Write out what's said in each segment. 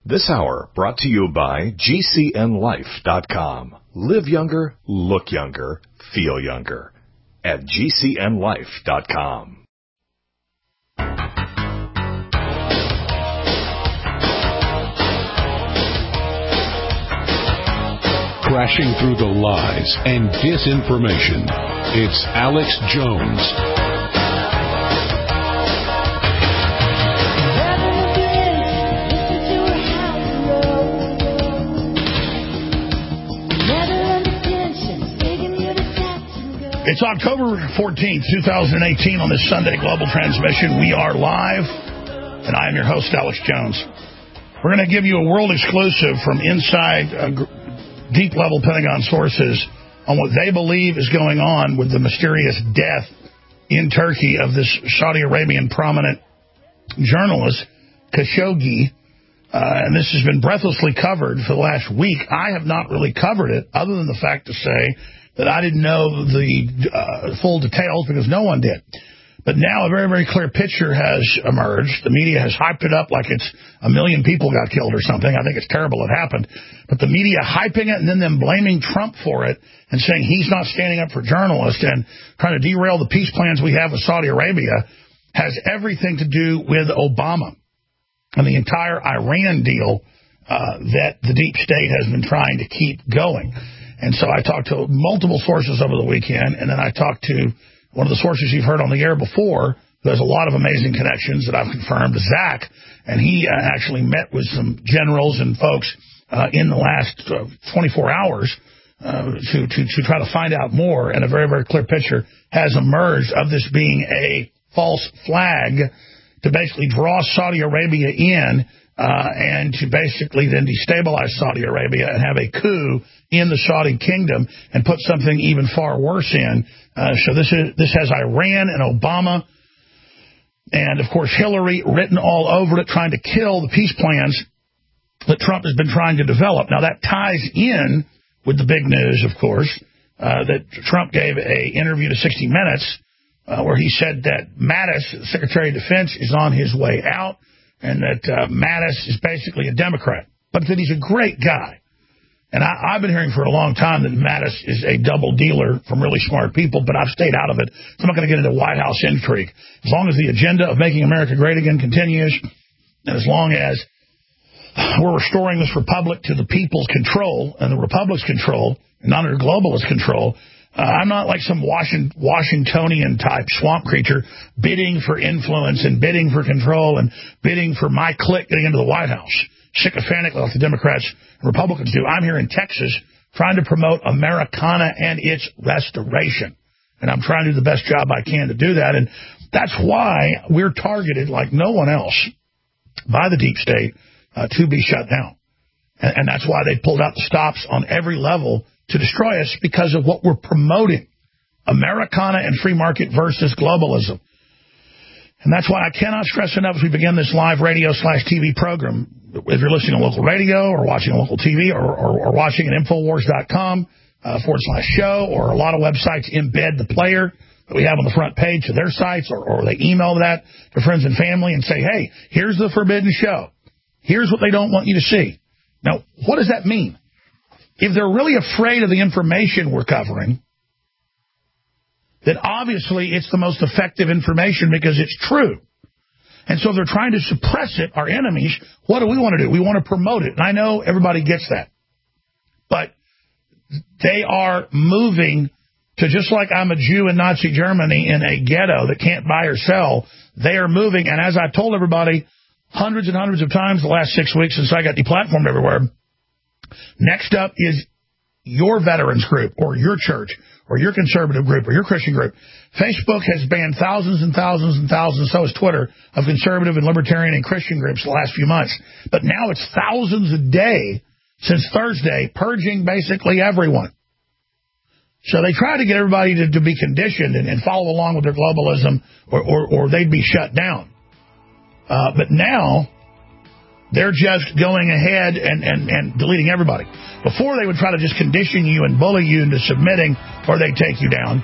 This hour brought to you by GCNLife.com. Live younger, look younger, feel younger. At GCNLife.com. Crashing through the lies and disinformation. It's Alex Jones. It's October 14th, 2018 on this Sunday Global Transmission. We are live, and I am your host, Alex Jones. We're going to give you a world exclusive from inside deep-level Pentagon sources on what they believe is going on with the mysterious death in Turkey of this Saudi Arabian prominent journalist, Khashoggi. And this has been breathlessly covered for the last week. I have not really covered it, other than the fact to say that I didn't know the full details because no one did. But now a very, very clear picture has emerged. The media has hyped it up like it's 1 million people got killed or something. I think it's terrible it happened. But the media hyping it and then them blaming Trump for it and saying he's not standing up for journalists and trying to derail the peace plans we have with Saudi Arabia has everything to do with Obama and the entire Iran deal that the deep state has been trying to keep going. And so I talked to multiple sources over the weekend, and then I talked to one of the sources you've heard on the air before, who has a lot of amazing connections that I've confirmed, Zach, and he actually met with some generals and folks in the last 24 hours to try to find out more, and a very, very clear picture has emerged of this being a false flag to basically draw Saudi Arabia in and to basically then destabilize Saudi Arabia and have a coup in the Saudi kingdom and put something even far worse in. So this has Iran and Obama and, of course, Hillary written all over it, trying to kill the peace plans that Trump has been trying to develop. Now, that ties in with the big news, of course, that Trump gave an interview to 60 Minutes where he said that Mattis, Secretary of Defense, is on his way out, and that Mattis is basically a Democrat, but that he's a great guy. And I've been hearing for a long time that Mattis is a double dealer from really smart people, but I've stayed out of it. So I'm not going to get into White House intrigue. As long as the agenda of making America great again continues, and as long as we're restoring this republic to the people's control and the republic's control, and not under globalist control, I'm not like some Washingtonian-type swamp creature bidding for influence and bidding for control and bidding for my clique getting into the White House, sycophantic like the Democrats and Republicans do. I'm here in Texas trying to promote Americana and its restoration, and I'm trying to do the best job I can to do that, and that's why we're targeted like no one else by the deep state to be shut down, and that's why they pulled out the stops on every level to destroy us, because of what we're promoting, Americana and free market versus globalism. And that's why I cannot stress enough as we begin this live radio/TV program, if you're listening on local radio or watching on local TV or watching at Infowars.com /show, or a lot of websites embed the player that we have on the front page to their sites, or they email that to friends and family and say, hey, here's the forbidden show. Here's what they don't want you to see. Now, what does that mean? If they're really afraid of the information we're covering, then obviously it's the most effective information because it's true. And so if they're trying to suppress it, our enemies, what do we want to do? We want to promote it. And I know everybody gets that. But they are moving to, just like I'm a Jew in Nazi Germany in a ghetto that can't buy or sell, they are moving. And as I've told everybody hundreds and hundreds of times the last 6 weeks since I got deplatformed everywhere, next up is your veterans group or your church or your conservative group or your Christian group. Facebook has banned thousands and thousands and thousands, so has Twitter, of conservative and libertarian and Christian groups the last few months. But now it's thousands a day since Thursday, purging basically everyone. So they try to get everybody to be conditioned and follow along with their globalism, or they'd be shut down. But now they're just going ahead and deleting everybody. Before, they would try to just condition you and bully you into submitting, or they'd take you down.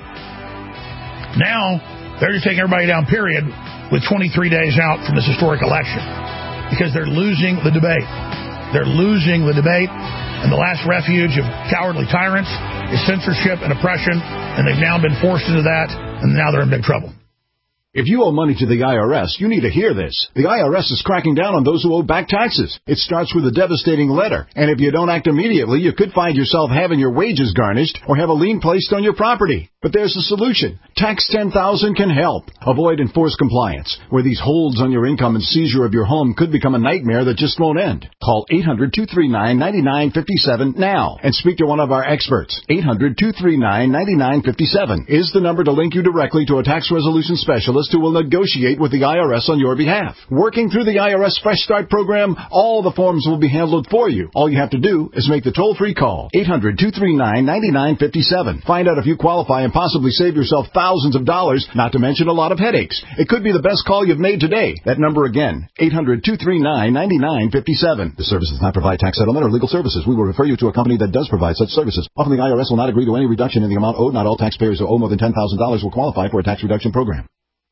Now, they're just taking everybody down, period, with 23 days out from this historic election, because they're losing the debate. They're losing the debate, and the last refuge of cowardly tyrants is censorship and oppression, and they've now been forced into that, and now they're in big trouble. If you owe money to the IRS, you need to hear this. The IRS is cracking down on those who owe back taxes. It starts with a devastating letter, and if you don't act immediately, you could find yourself having your wages garnished or have a lien placed on your property. But there's a solution. Tax 10,000 can help. Avoid enforced compliance, where these holds on your income and seizure of your home could become a nightmare that just won't end. Call 800-239-9957 now and speak to one of our experts. 800-239-9957 is the number to link you directly to a tax resolution specialist who will negotiate with the IRS on your behalf. Working through the IRS Fresh Start program, all the forms will be handled for you. All you have to do is make the toll-free call. 800-239-9957. Find out if you qualify and possibly save yourself thousands of dollars, not to mention a lot of headaches. It could be the best call you've made today. That number again, 800-239-9957. The service does not provide tax settlement or legal services. We will refer you to a company that does provide such services. Often the IRS will not agree to any reduction in the amount owed. Not all taxpayers who owe more than $10,000 will qualify for a tax reduction program.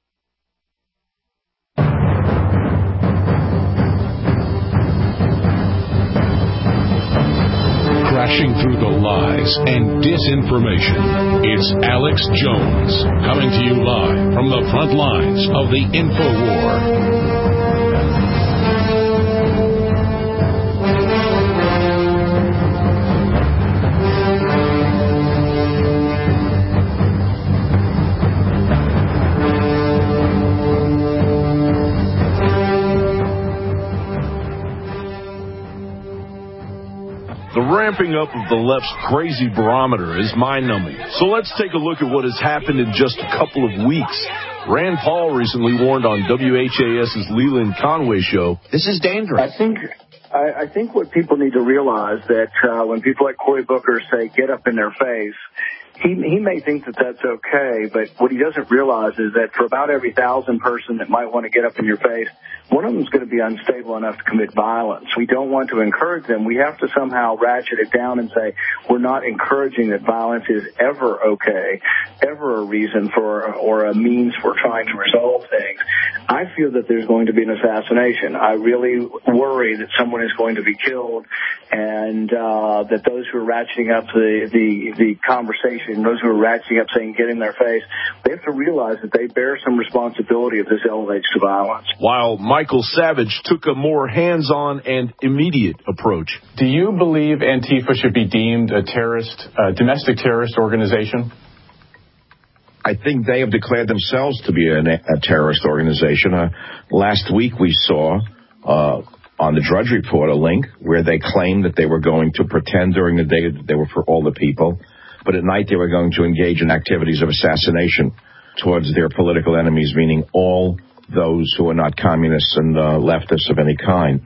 Crashing through the lies and disinformation. It's Alex Jones, coming to you live from the front lines of the InfoWar. The ramping up of the left's crazy barometer is mind-numbing. So let's take a look at what has happened in just a couple of weeks. Rand Paul recently warned on WHAS's Leland Conway show, "This is dangerous." I think what people need to realize that when people like Cory Booker say, "Get up in their face," he may think that that's okay, but what he doesn't realize is that for about every 1,000 person that might want to get up in your face, one of them is going to be unstable enough to commit violence. We don't want to encourage them. We have to somehow ratchet it down and say we're not encouraging that violence is ever okay, ever a reason for or a means for trying to resolve things. I feel that there's going to be an assassination. I really worry that someone is going to be killed, and that those who are ratcheting up the conversation, those who are ratcheting up saying get in their face, they have to realize that they bear some responsibility if this elevates to violence. While Michael Savage took a more hands-on and immediate approach. Do you believe Antifa should be deemed a terrorist, domestic terrorist organization? I think they have declared themselves to be a terrorist organization. Last week we saw on the Drudge Report a link where they claimed that they were going to pretend during the day that they were for all the people, but at night they were going to engage in activities of assassination towards their political enemies, meaning all those who are not communists and leftists of any kind.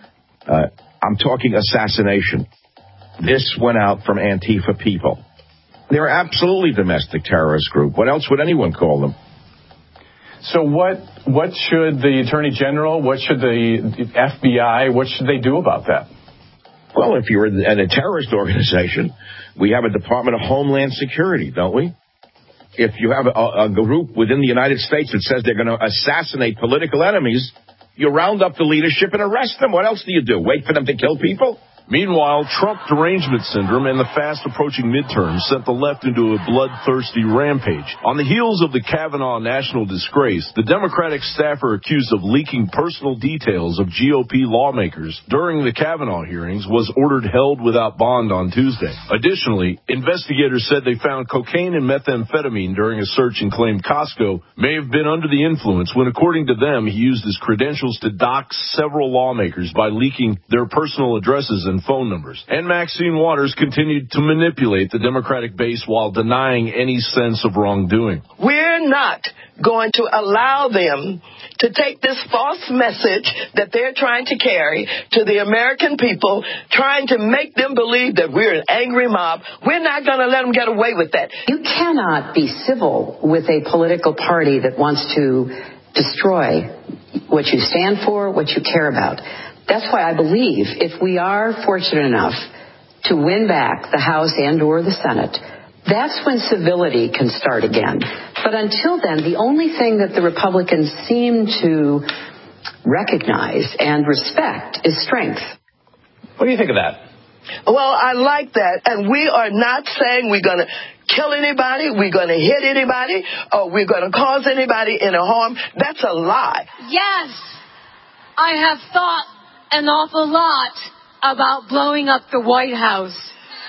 I'm talking assassination. This went out from Antifa people. They're absolutely domestic terrorist group. What else would anyone call them? So what should the Attorney General, what should the FBI, what should they do about that? Well, if you're in a terrorist organization, we have a Department of Homeland Security, don't we? If you have a group within the United States that says they're going to assassinate political enemies, you round up the leadership and arrest them. What else do you do? Wait for them to kill people? Meanwhile, Trump derangement syndrome and the fast-approaching midterms sent the left into a bloodthirsty rampage. On the heels of the Kavanaugh national disgrace, the Democratic staffer accused of leaking personal details of GOP lawmakers during the Kavanaugh hearings was ordered held without bond on Tuesday. Additionally, investigators said they found cocaine and methamphetamine during a search and claimed Costco may have been under the influence when, according to them, he used his credentials to dox several lawmakers by leaking their personal addresses and phone numbers. And Maxine Waters continued to manipulate the Democratic base while denying any sense of wrongdoing. We're not going to allow them to take this false message that they're trying to carry to the American people, trying to make them believe that we're an angry mob. We're not going to let them get away with that. You cannot be civil with a political party that wants to destroy what you stand for, what you care about. That's why I believe if we are fortunate enough to win back the House and or the Senate, that's when civility can start again. But until then, the only thing that the Republicans seem to recognize and respect is strength. What do you think of that? Well, I like that. And we are not saying we're going to kill anybody, we're going to hit anybody, or we're going to cause anybody any harm. That's a lie. Yes, I have thought an awful lot about blowing up the White House.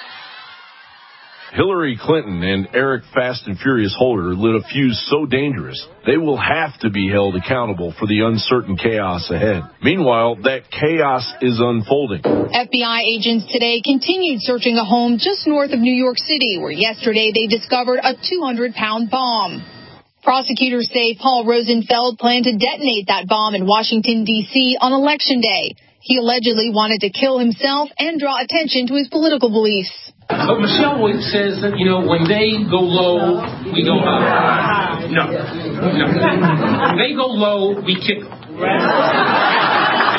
Hillary Clinton and Eric Fast and Furious Holder lit a fuse so dangerous, they will have to be held accountable for the uncertain chaos ahead. Meanwhile, that chaos is unfolding. FBI agents today continued searching a home just north of New York City, where yesterday they discovered a 200-pound bomb. Prosecutors say Paul Rosenfeld planned to detonate that bomb in Washington, D.C. on Election Day. He allegedly wanted to kill himself and draw attention to his political beliefs. But Michelle says that, when they go low, we go high. No. When they go low, we kick them.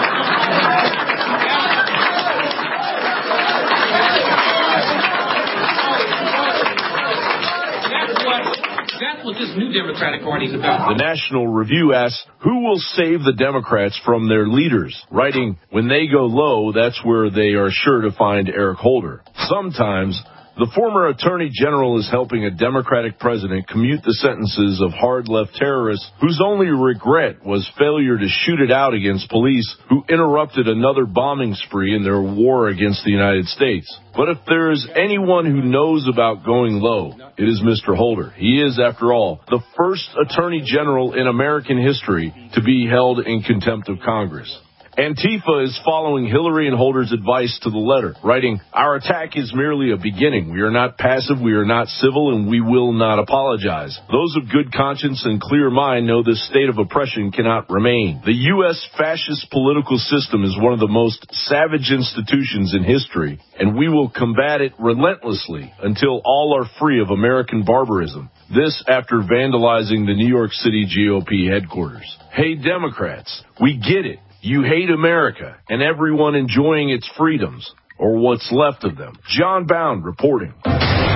That's what this new Democratic Party is about. The National Review asks, who will save the Democrats from their leaders? Writing, when they go low, that's where they are sure to find Eric Holder. Sometimes, the former Attorney General is helping a Democratic president commute the sentences of hard-left terrorists whose only regret was failure to shoot it out against police who interrupted another bombing spree in their war against the United States. But if there is anyone who knows about going low, it is Mr. Holder. He is, after all, the first Attorney General in American history to be held in contempt of Congress. Antifa is following Hillary and Holder's advice to the letter, writing, our attack is merely a beginning. We are not passive, we are not civil, and we will not apologize. Those of good conscience and clear mind know this state of oppression cannot remain. The U.S. fascist political system is one of the most savage institutions in history, and we will combat it relentlessly until all are free of American barbarism. This after vandalizing the New York City GOP headquarters. Hey, Democrats, we get it. You hate America and everyone enjoying its freedoms, or what's left of them. John Bound reporting. What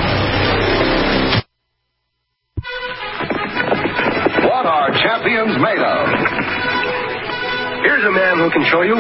are champions made of? Here's a man who can show you.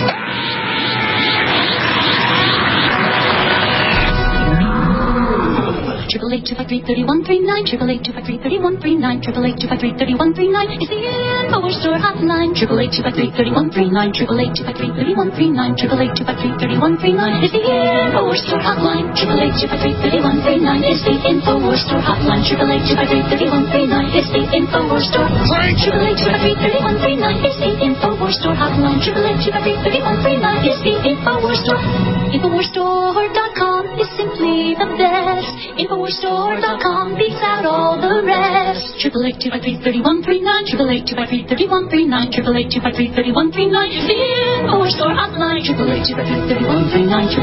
888-253-3139, 888-253-3139, 888-253-3139 is the InfoWars Store hotline. 888-253-3139, 888-253-3139, 888-253-3139 is the InfoWars Store hotline. 888-253-3139 is the InfoWars Store hotline. 888-253-3139 is the InfoWars Store hotline. 888-253-3139 is the InfoWars Store hotline. 888-253-3139 is the InfoWars Store. InfoWarsStore.com is simply the best. InfoWarsStore.com beats out all the rest. 888-253-3139, 888-253-3139, 888-253-3139 is the InfoWars Store hotline. 888-253-3139,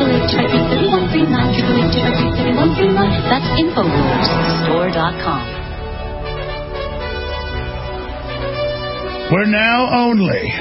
888-253-3139, 888-253-3139. That's InfoWarsStore.com. We're now only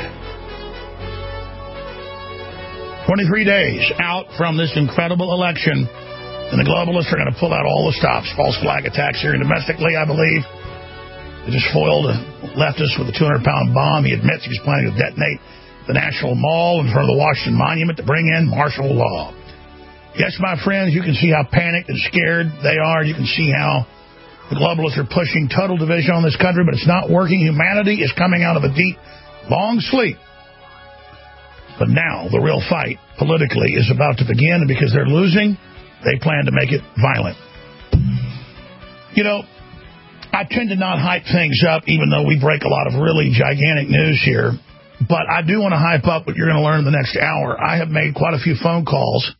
23 days out from this incredible election, and the globalists are going to pull out all the stops. False flag attacks here domestically, I believe. They just foiled a leftist with a 200-pound bomb. He admits he's planning to detonate the National Mall in front of the Washington Monument to bring in martial law. Yes, my friends, you can see how panicked and scared they are. You can see how the globalists are pushing total division on this country, but it's not working. Humanity is coming out of a deep, long sleep. But now the real fight politically is about to begin, and because they're losing, they plan to make it violent. You know, I tend to not hype things up, even though we break a lot of really gigantic news here. But I do want to hype up what you're going to learn in the next hour. I have made quite a few phone calls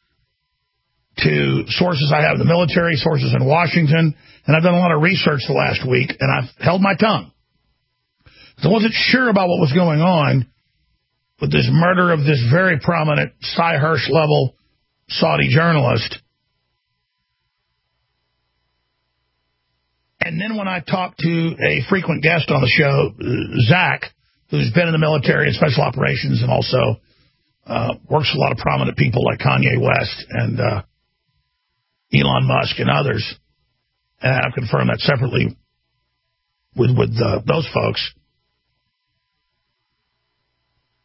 to sources I have in the military, sources in Washington, and I've done a lot of research the last week, and I've held my tongue. So I wasn't sure about what was going on with this murder of this very prominent Sy Hersh-level Saudi journalist. And then when I talked to a frequent guest on the show, Zach, who's been in the military and special operations and also works with a lot of prominent people like Kanye West and Elon Musk and others, and I've confirmed that separately with those folks.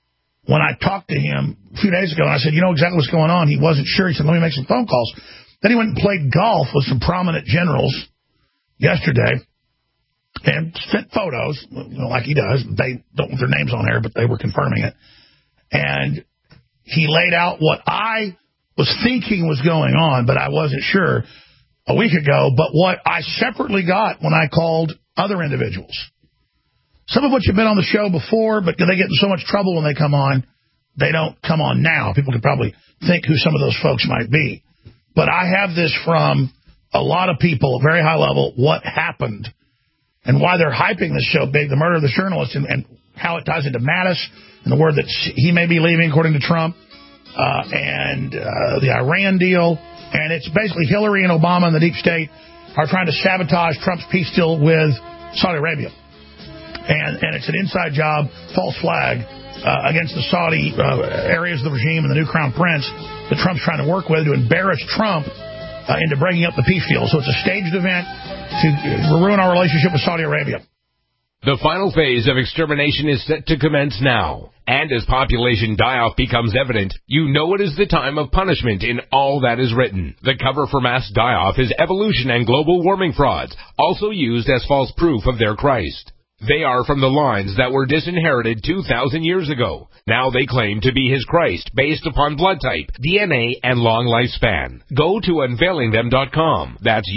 when I talked to him a few days ago, and I said, you know exactly what's going on. He wasn't sure. He said, let me make some phone calls. Then he went and played golf with some prominent generals yesterday and sent photos, like he does. They don't want their names on there, but they were confirming it. And he laid out what I was thinking was going on, but I wasn't sure a week ago, but what I separately got when I called other individuals. Some of which have been on the show before, but they get in so much trouble when they come on, they don't come on now. People can probably think who some of those folks might be. But I have this from a lot of people, very high level, what happened and why they're hyping this show big, the murder of the journalist, and how it ties into Mattis and the word that he may be leaving, according to Trump, and the Iran deal. And it's basically Hillary and Obama and the deep state are trying to sabotage Trump's peace deal with Saudi Arabia. And it's an inside job, false flag, against the Saudi areas of the regime and the new crown prince that Trump's trying to work with to embarrass Trump into breaking up the peace deal. So it's a staged event to ruin our relationship with Saudi Arabia. The final phase of extermination is set to commence now. And as population die-off becomes evident, you know it is the time of punishment in all that is written. The cover for mass die-off is evolution and global warming frauds, also used as false proof of their Christ. They are from the lines that were disinherited 2,000 years ago. Now they claim to be his Christ based upon blood type, DNA, and long lifespan. Go to unveilingthem.com. That's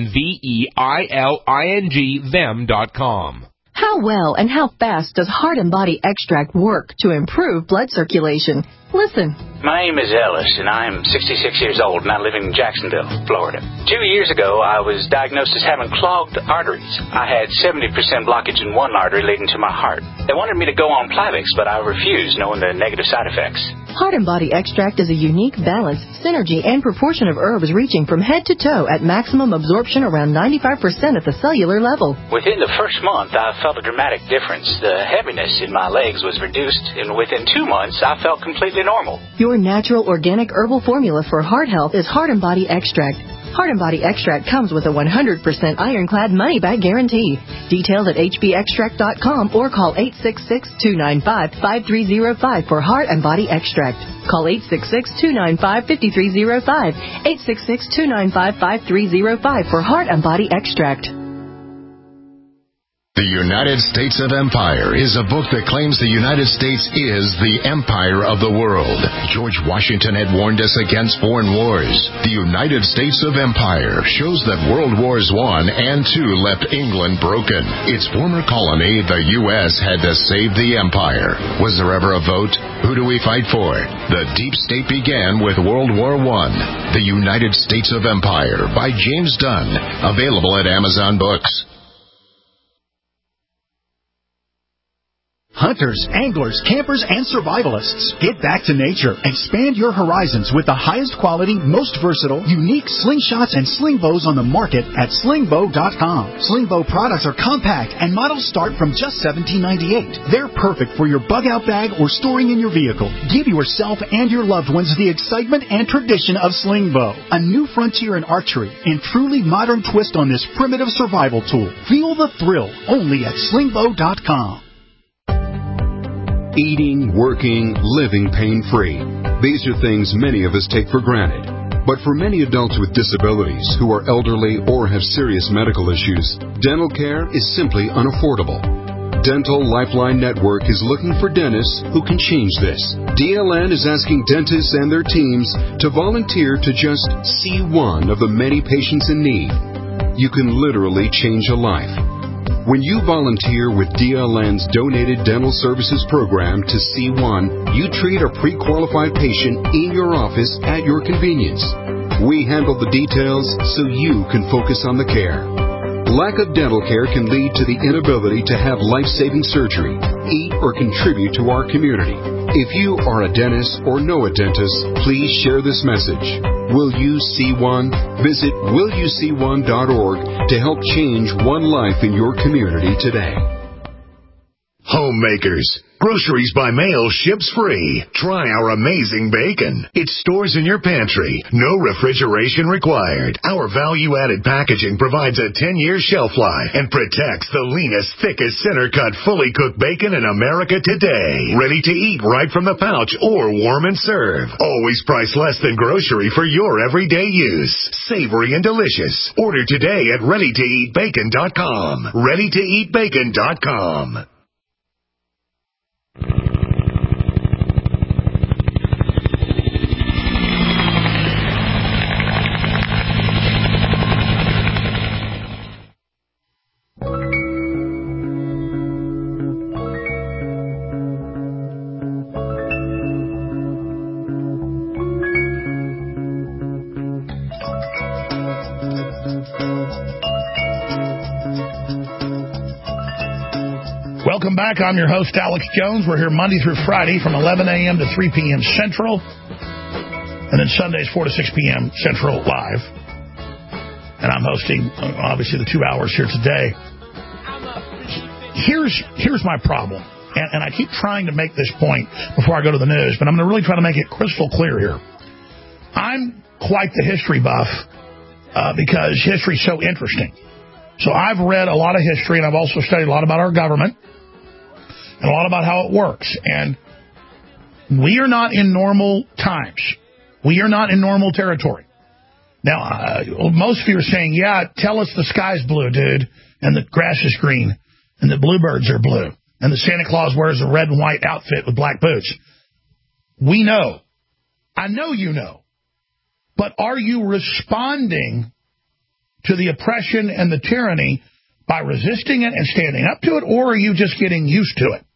UNVEILING them.com. How well and how fast does Heart and Body Extract work to improve blood circulation? Listen. My name is Ellis, and I'm 66 years old, and I live in Jacksonville, Florida. 2 years ago, I was diagnosed as having clogged arteries. I had 70% blockage in one artery leading to my heart. They wanted me to go on Plavix, but I refused, knowing the negative side effects. Heart and Body Extract is a unique balance, synergy, and proportion of herbs reaching from head to toe at maximum absorption around 95% at the cellular level. Within the first month, I felt a dramatic difference. The heaviness in my legs was reduced, and within 2 months, I felt completely normal. Your natural organic herbal formula for heart health is Heart and Body Extract. Heart and Body Extract comes with a 100% ironclad money-back guarantee. Details at hbextract.com or call 866-295-5305 for Heart and Body Extract. Call 866-295-5305. 866-295-5305 for Heart and Body Extract. The United States of Empire is a book that claims the United States is the empire of the world. George Washington had warned us against foreign wars. The United States of Empire shows that World Wars I and II left England broken. Its former colony, the U.S., had to save the empire. Was there ever a vote? Who do we fight for? The deep state began with World War I. The United States of Empire by James Dunn. Available at Amazon Books. Hunters, anglers, campers, and survivalists, get back to nature. Expand your horizons with the highest quality, most versatile, unique slingshots and sling bows on the market at slingbow.com. Slingbow products are compact and models start from just $17.98. They're perfect for your bug-out bag or storing in your vehicle. Give yourself and your loved ones the excitement and tradition of Slingbow, a new frontier in archery and truly modern twist on this primitive survival tool. Feel the thrill only at slingbow.com. Eating, working, living pain-free. These are things many of us take for granted. But for many adults with disabilities who are elderly or have serious medical issues, dental care is simply unaffordable. Dental Lifeline Network is looking for dentists who can change this. DLN is asking dentists and their teams to volunteer to just see one of the many patients in need. You can literally change a life. When you volunteer with DLN's Donated Dental Services Program to C1, you treat a pre-qualified patient in your office at your convenience. We handle the details so you can focus on the care. Lack of dental care can lead to the inability to have life-saving surgery, eat, or contribute to our community. If you are a dentist or know a dentist, please share this message. Will You See One? Visit willyouseeone.org to help change one life in your community today. Homemakers, Groceries by mail ships free. Try our amazing bacon. It stores in your pantry. No refrigeration required. Our value-added packaging provides a 10-year shelf life and protects the leanest, thickest, center-cut, fully cooked bacon in America today. Ready to eat right from the pouch or warm and serve. Always priced less than grocery for your everyday use. Savory and delicious. Order today at ReadyToEatBacon.com. ReadyToEatBacon.com. Welcome back. I'm your host, Alex Jones. We're here Monday through Friday from 11 a.m. to 3 p.m. Central. And then Sundays, 4 to 6 p.m. Central live. And I'm hosting, obviously, the 2 hours here today. Here's my problem. And I keep trying to make this point before I go to the news, but I'm going to really try to make it crystal clear here. I'm quite the history buff because history's so interesting. So I've read a lot of history, and I've also studied a lot about our government and a lot about how it works. And we are not in normal times. We are not in normal territory. Now, most of you are saying, yeah, tell us the sky's blue, dude, and the grass is green, and the bluebirds are blue, and the Santa Claus wears a red and white outfit with black boots. We know. I know you know. But are you responding to the oppression and the tyranny by resisting it and standing up to it, or are you just getting used to it?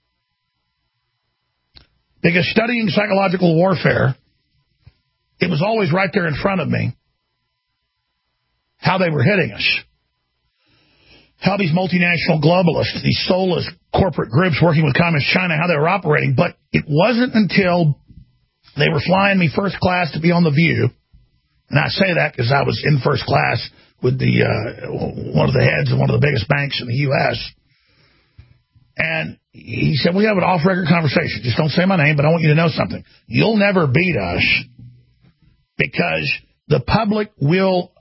Because studying psychological warfare, it was always right there in front of me how they were hitting us. How these multinational globalists, these soulless corporate groups working with Communist China, how they were operating. But it wasn't until they were flying me first class to be on The View, and I say that because I was in first class with the one of the heads of one of the biggest banks in the U.S., and he said, we have an off-record conversation. Just don't say my name, but I want you to know something. You'll never beat us because the public will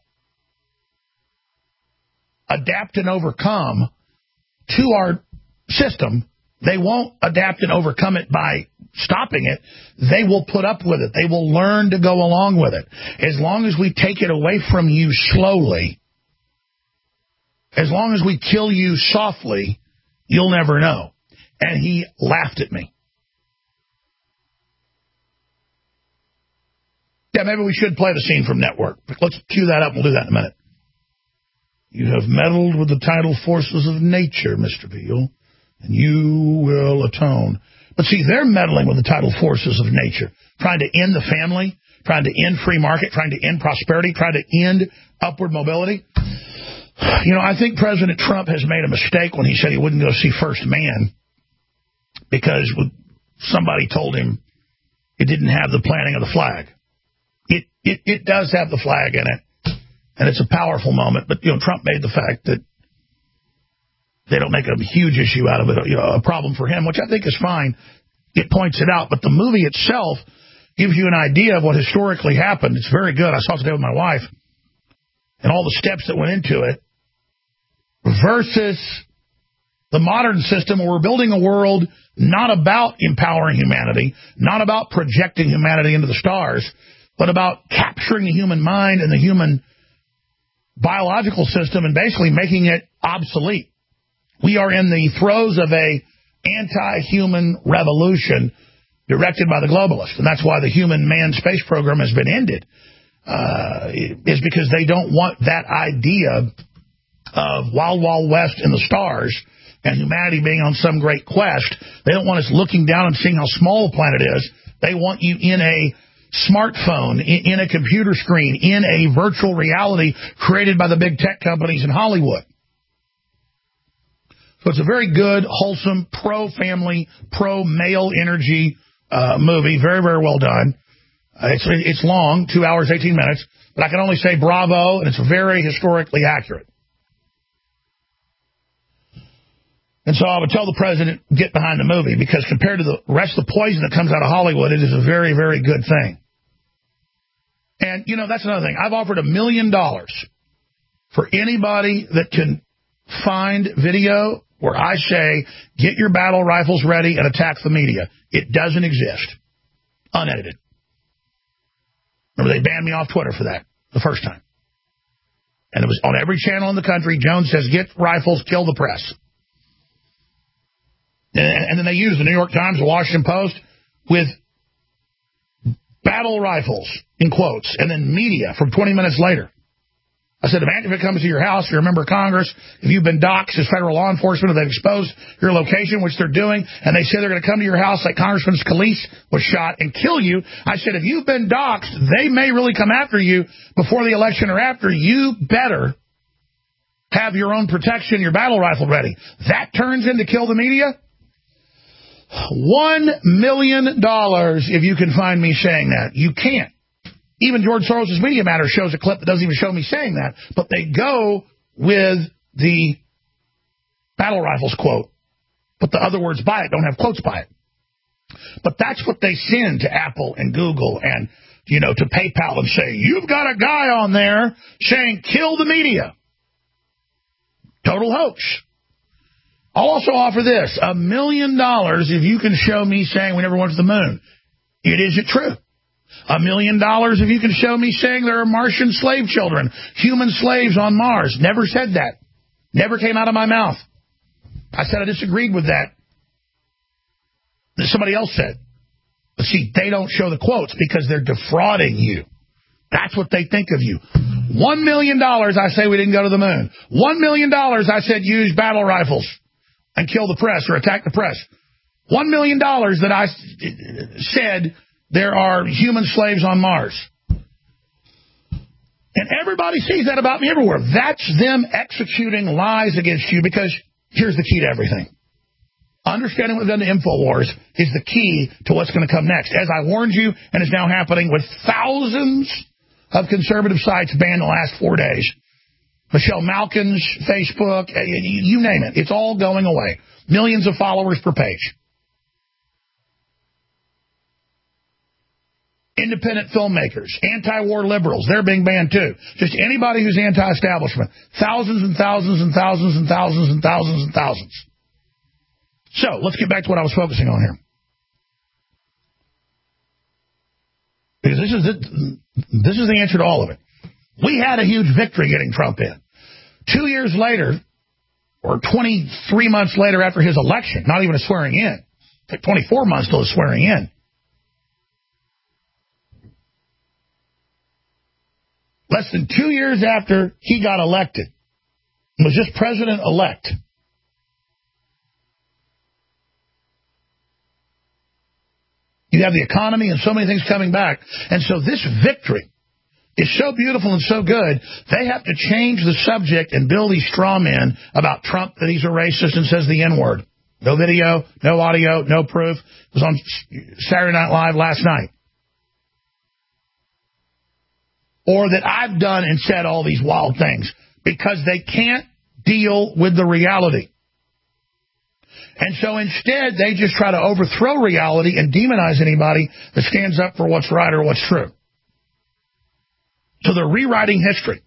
adapt and overcome to our system. They won't adapt and overcome it by stopping it. They will put up with it. They will learn to go along with it. As long as we take it away from you slowly, as long as we kill you softly, you'll never know. And he laughed at me. Yeah, maybe we should play the scene from Network. Let's cue that up. We'll do that in a minute. You have meddled with the tidal forces of nature, Mr. Beale, and you will atone. But see, they're meddling with the tidal forces of nature, trying to end the family, trying to end free market, trying to end prosperity, trying to end upward mobility. You know, I think President Trump has made a mistake when he said he wouldn't go see First Man because somebody told him it didn't have the planting of the flag. It does have the flag in it, and it's a powerful moment. But, you know, Trump made the fact that they don't make a huge issue out of it, you know, a problem for him, which I think is fine. It points it out. But the movie itself gives you an idea of what historically happened. It's very good. I saw it today with my wife, and all the steps that went into it, versus the modern system where we're building a world not about empowering humanity, not about projecting humanity into the stars, but about capturing the human mind and the human biological system and basically making it obsolete. We are in the throes of a anti-human revolution directed by the globalists, and that's why the human manned space program has been ended, is because they don't want that idea of Wild Wild West in the stars and humanity being on some great quest. They don't want us looking down and seeing how small the planet is. They want you in a smartphone, in a computer screen, in a virtual reality created by the big tech companies in Hollywood. So it's a very good, wholesome, pro-family, pro-male energy movie. Very, very well done. It's long, 2 hours, 18 minutes, but I can only say bravo, and it's very historically accurate. And so I would tell the president, get behind the movie, because compared to the rest of the poison that comes out of Hollywood, it is a very, very good thing. And, that's another thing. I've offered $1 million for anybody that can find video where I say, get your battle rifles ready and attack the media. It doesn't exist. Unedited. Remember, they banned me off Twitter for that the first time. And it was on every channel in the country. Jones says, get rifles, kill the press. And then they used the New York Times, the Washington Post, with battle rifles, in quotes, and then media from 20 minutes later. I said, if it comes to your house, you're a member of Congress, if you've been doxxed as federal law enforcement, if they've exposed your location, which they're doing, and they say they're going to come to your house like Congressman Scalise was shot and kill you, I said, if you've been doxxed, they may really come after you before the election or after. You better have your own protection, your battle rifle ready. That turns into kill the media? $1 million if you can find me saying that. You can't. Even George Soros' Media Matters shows a clip that doesn't even show me saying that, but they go with the battle rifles quote, but the other words by it don't have quotes by it. But that's what they send to Apple and Google and, to PayPal and say, you've got a guy on there saying kill the media. Total hoax. I'll also offer this, $1 million if you can show me saying we never went to the moon. It isn't true. $1 million if you can show me saying there are Martian slave children, human slaves on Mars. Never said that. Never came out of my mouth. I said I disagreed with that. Somebody else said. But see, they don't show the quotes because they're defrauding you. That's what they think of you. $1 million I say we didn't go to the moon. $1 million I said use battle rifles and kill the press or attack the press. $1 million that I said there are human slaves on Mars. And everybody sees that about me everywhere. That's them executing lies against you because here's the key to everything. Understanding what we've done to InfoWars is the key to what's going to come next. As I warned you, and is now happening with thousands of conservative sites banned the last 4 days. Michelle Malkin's Facebook, you name it. It's all going away. Millions of followers per page. Independent filmmakers, anti-war liberals, they're being banned too. Just anybody who's anti-establishment. Thousands and thousands and thousands and thousands and thousands and thousands. So, let's get back to what I was focusing on here. Because this is the answer to all of it. We had a huge victory getting Trump in. 2 years later, or 23 months later after his election, not even a swearing in. It took 24 months till his swearing in. Less than 2 years after he got elected, was just president-elect, you have the economy and so many things coming back. And so this victory is so beautiful and so good, they have to change the subject and build these straw men about Trump, that he's a racist and says the N-word. No video, no audio, no proof. It was on Saturday Night Live last night. Or that I've done and said all these wild things because they can't deal with the reality. And so instead, they just try to overthrow reality and demonize anybody that stands up for what's right or what's true. So they're rewriting history.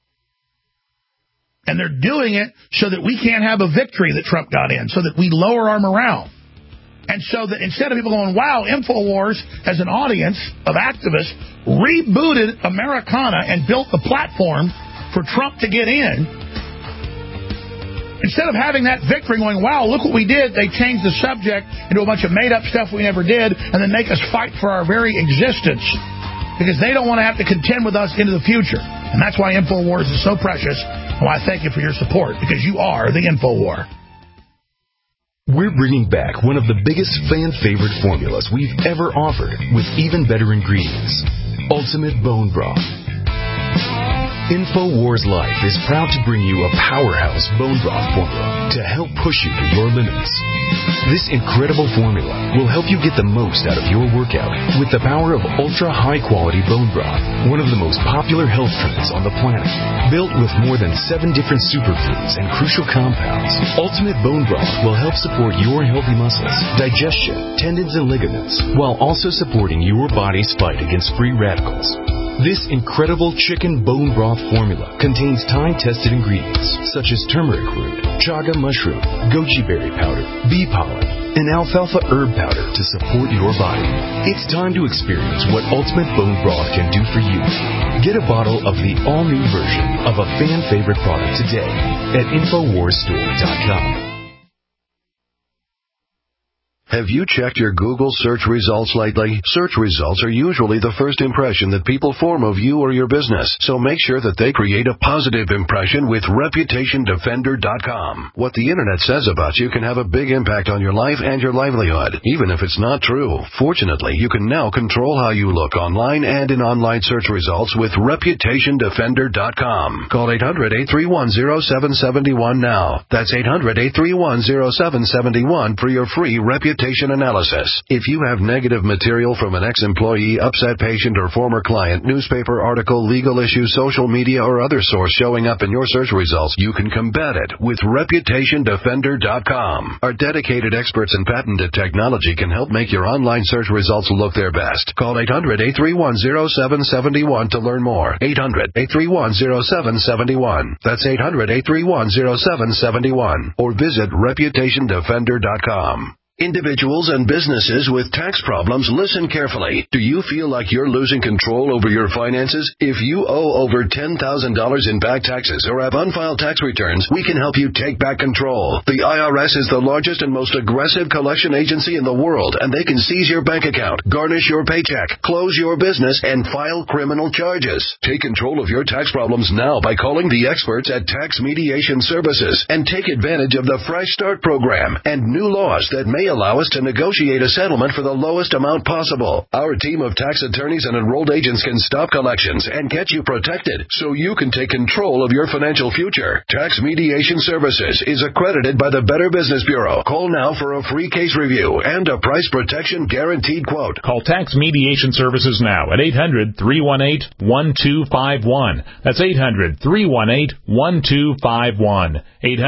And they're doing it so that we can't have a victory that Trump got in, so that we lower our morale. And so that instead of people going, wow, InfoWars as an audience of activists rebooted Americana and built the platform for Trump to get in, instead of having that victory going, wow, look what we did, they changed the subject into a bunch of made-up stuff we never did and then make us fight for our very existence because they don't want to have to contend with us into the future. And that's why InfoWars is so precious, and why I thank you for your support, because you are the InfoWar. We're bringing back one of the biggest fan-favorite formulas we've ever offered with even better ingredients. Ultimate Bone Broth. InfoWars Life is proud to bring you a powerhouse bone broth formula to help push you to your limits. This incredible formula will help you get the most out of your workout with the power of ultra-high-quality bone broth, one of the most popular health trends on the planet. Built with more than 7 different superfoods and crucial compounds, Ultimate Bone Broth will help support your healthy muscles, digestion, tendons, and ligaments, while also supporting your body's fight against free radicals. This incredible chicken bone broth formula contains time-tested ingredients such as turmeric root, chaga mushroom, goji berry powder, bee pollen, and alfalfa herb powder to support your body. It's time to experience what Ultimate Bone Broth can do for you. Get a bottle of the all-new version of a fan-favorite product today at InfoWarsStore.com. Have you checked your Google search results lately? Search results are usually the first impression that people form of you or your business, so make sure that they create a positive impression with ReputationDefender.com. What the Internet says about you can have a big impact on your life and your livelihood, even if it's not true. Fortunately, you can now control how you look online and in online search results with ReputationDefender.com. Call 800-831-0771 now. That's 800-831-0771 for your free reputation analysis. If you have negative material from an ex-employee, upset patient, or former client, newspaper article, legal issue, social media, or other source showing up in your search results, you can combat it with ReputationDefender.com. Our dedicated experts in patented technology can help make your online search results look their best. Call 800-831-0771 to learn more. 800-831-0771. That's 800-831-0771. Or visit ReputationDefender.com. Individuals and businesses with tax problems, listen carefully. Do you feel like you're losing control over your finances? If you owe over $10,000 in back taxes or have unfiled tax returns, we can help you take back control. The IRS is the largest and most aggressive collection agency in the world, and they can seize your bank account, garnish your paycheck, close your business, and file criminal charges. Take control of your tax problems now by calling the experts at Tax Mediation Services and take advantage of the Fresh Start program and new laws that may allow us to negotiate a settlement for the lowest amount possible. Our team of tax attorneys and enrolled agents can stop collections and get you protected so you can take control of your financial future. Tax Mediation Services is accredited by the Better Business Bureau. Call now for a free case review and a price protection guaranteed quote. Call Tax Mediation Services now at 800-318-1251. That's 800-318-1251.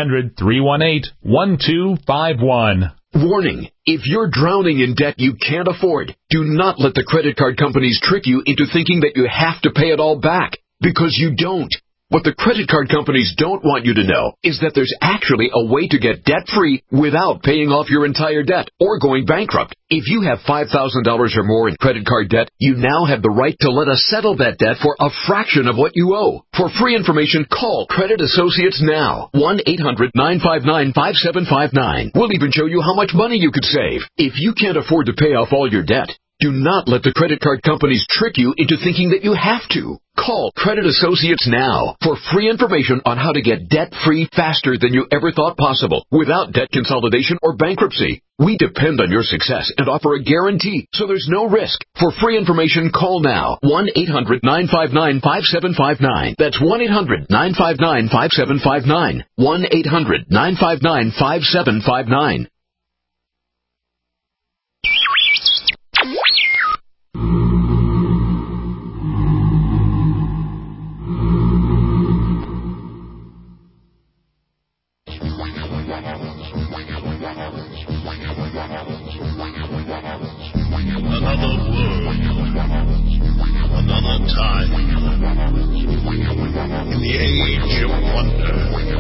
800-318-1251. Warning, if you're drowning in debt you can't afford, do not let the credit card companies trick you into thinking that you have to pay it all back, because you don't. What the credit card companies don't want you to know is that there's actually a way to get debt-free without paying off your entire debt or going bankrupt. If you have $5,000 or more in credit card debt, you now have the right to let us settle that debt for a fraction of what you owe. For free information, call Credit Associates now. 1-800-959-5759. We'll even show you how much money you could save. If you can't afford to pay off all your debt, do not let the credit card companies trick you into thinking that you have to. Call Credit Associates now for free information on how to get debt-free faster than you ever thought possible without debt consolidation or bankruptcy. We depend on your success and offer a guarantee, so there's no risk. For free information, call now. 1-800-959-5759. That's 1-800-959-5759. 1-800-959-5759. Another world, another time, in the age of wonder.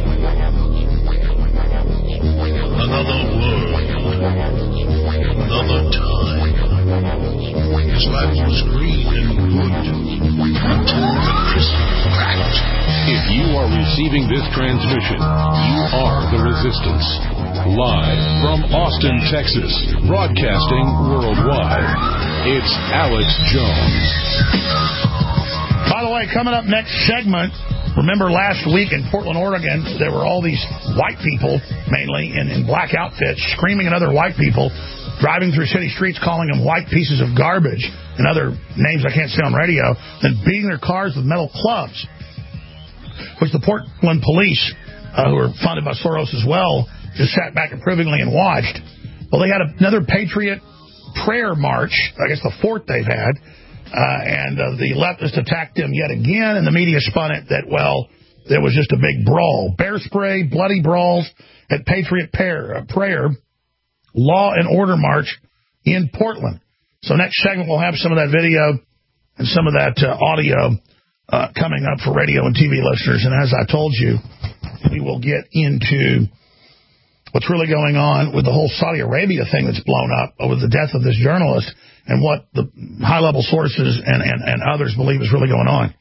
Another world, another time. His life was green and good until the crystal cracked. If you are receiving this transmission, you are the Resistance. Live from Austin, Texas, broadcasting worldwide, it's Alex Jones. By the way, coming up next segment, remember last week in Portland, Oregon, there were all these white people, mainly in black outfits, screaming at other white people, driving through city streets calling them white pieces of garbage and other names I can't say on radio, then beating their cars with metal clubs. which the Portland police, who are funded by Soros as well, just sat back approvingly and watched. Well, they had another Patriot prayer march, I guess the fourth they've had, and the leftists attacked them yet again, and the media spun it that, well, there was just a big brawl. Bear spray, bloody brawls at Patriot Prayer Law and Order March in Portland. So next segment, we'll have some of that video and some of that audio coming up for radio and TV listeners. And as I told you, we will get into what's really going on with the whole Saudi Arabia thing that's blown up over the death of this journalist and what the high-level sources and others believe is really going on.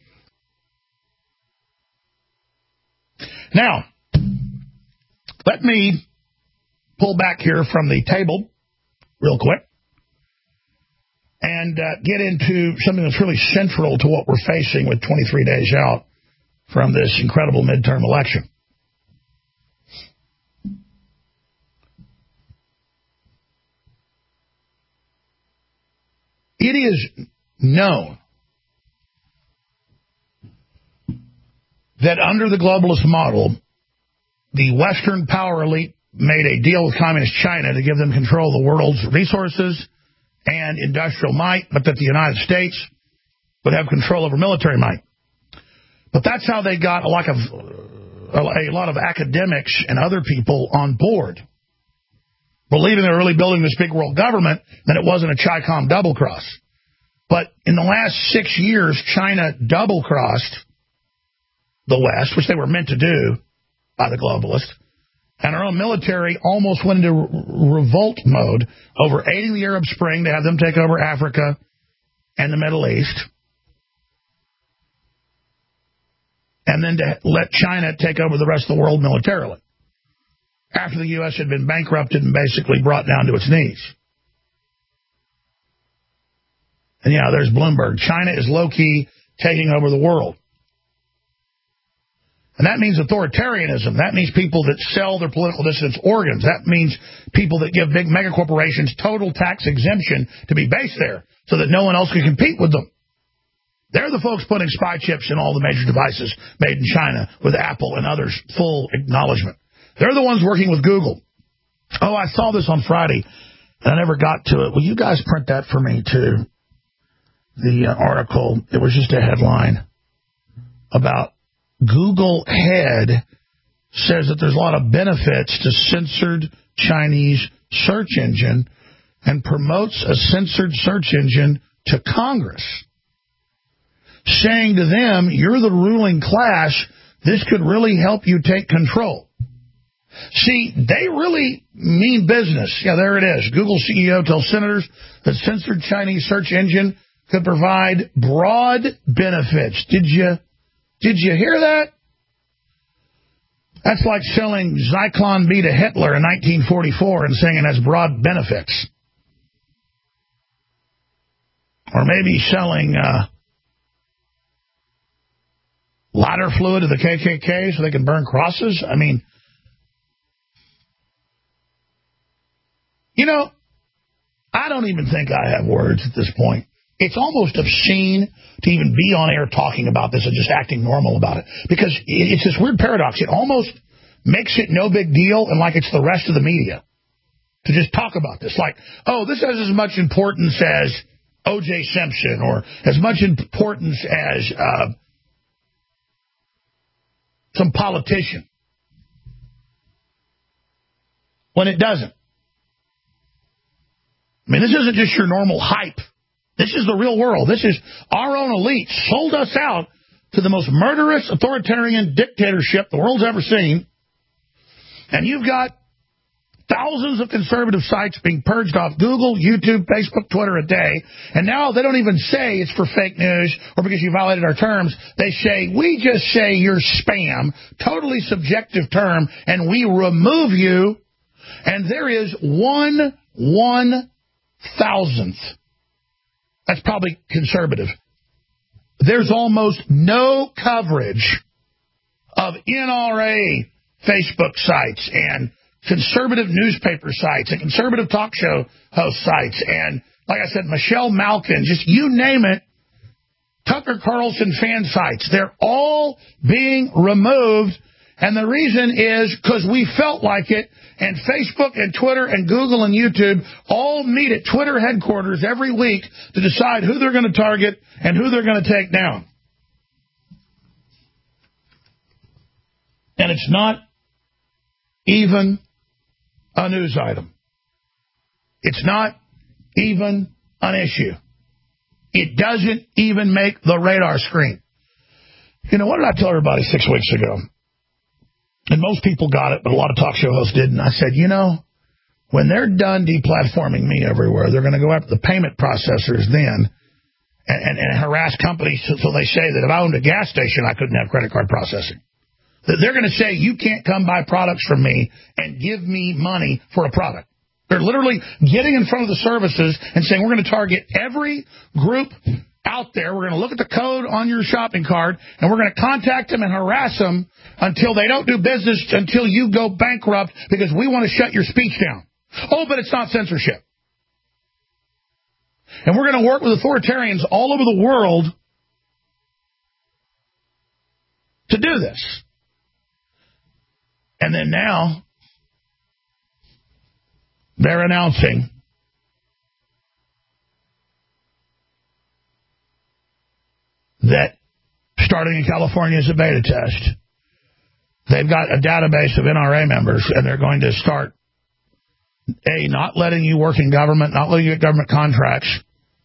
Now, let me pull back here from the table real quick and get into something that's really central to what we're facing with 23 days out from this incredible midterm election. It is known that under the globalist model, the Western power elite made a deal with Communist China to give them control of the world's resources and industrial might, but that the United States would have control over military might. But that's how they got a lot of academics and other people on board, believing they were really building this big world government, that it wasn't a Chi-Com double-cross. But in the last 6 years, China double-crossed the West, which they were meant to do by the globalists, and our own military almost went into revolt mode over aiding the Arab Spring to have them take over Africa and the Middle East, and then to let China take over the rest of the world militarily, after the U.S. had been bankrupted and basically brought down to its knees. And yeah, there's Bloomberg. China is low-key taking over the world. And that means authoritarianism. That means people that sell their political dissidents organs. That means people that give big megacorporations total tax exemption to be based there so that no one else can compete with them. They're the folks putting spy chips in all the major devices made in China with Apple and others, full acknowledgement. They're the ones working with Google. Oh, I saw this on Friday, and I never got to it. Will you guys print that for me, too? The article, it was just a headline about Google head says that there's a lot of benefits to censored Chinese search engine and promotes a censored search engine to Congress, saying to them, you're the ruling class, this could really help you take control. See, they really mean business. Yeah, there it is. Google CEO tells senators that censored Chinese search engine could provide broad benefits. Did you hear that? That's like selling Zyklon B to Hitler in 1944 and saying it has broad benefits. Or maybe selling lighter fluid to the KKK so they can burn crosses. I mean, you know, I don't even think I have words at this point. It's almost obscene to even be on air talking about this and just acting normal about it. Because it's this weird paradox. It almost makes it no big deal and like it's the rest of the media to just talk about this. Like, oh, this has as much importance as O.J. Simpson or as much importance as some politician. When it doesn't. I mean, this isn't just your normal hype. This is the real world. This is our own elite sold us out to the most murderous authoritarian dictatorship the world's ever seen. And you've got thousands of conservative sites being purged off Google, YouTube, Facebook, Twitter a day. And now they don't even say it's for fake news or because you violated our terms. They say, we just say you're spam, totally subjective term, and we remove you. And there is 1/1000th. That's probably conservative. There's almost no coverage of NRA Facebook sites and conservative newspaper sites and conservative talk show host sites and, like I said, Michelle Malkin, just you name it. Tucker Carlson fan sites. They're all being removed, and the reason is because we felt like it, and Facebook and Twitter and Google and YouTube all meet at Twitter headquarters every week to decide who they're going to target and who they're going to take down. And it's not even a news item. It's not even an issue. It doesn't even make the radar screen. You know, what did I tell everybody 6 weeks ago? And most people got it, but a lot of talk show hosts didn't. I said, you know, when they're done deplatforming me everywhere, they're going to go after the payment processors then and harass companies until they say that if I owned a gas station, I couldn't have credit card processing. They're going to say, you can't come buy products from me and give me money for a product. They're literally getting in front of the services and saying, we're going to target every group out there. We're going to look at the code on your shopping cart, and we're going to contact them and harass them until they don't do business, until you go bankrupt, because we want to shut your speech down. Oh, but it's not censorship. And we're going to work with authoritarians all over the world to do this. And then now, they're announcing that starting in California as a beta test, they've got a database of NRA members, and they're going to start, not letting you work in government, not letting you get government contracts,